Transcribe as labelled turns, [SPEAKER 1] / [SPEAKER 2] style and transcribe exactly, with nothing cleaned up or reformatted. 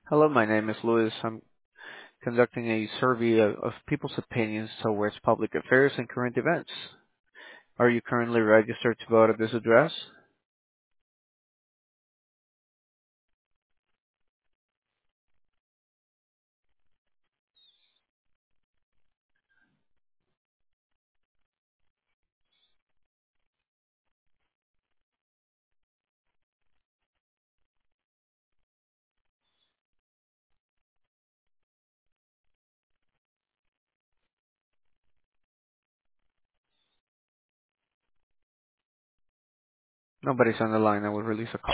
[SPEAKER 1] Hello, my name is Louis. I'm conducting a survey of, of people's opinions towards public affairs and current events. Are you currently registered to vote at this address? Nobody's on the line. I will release a call.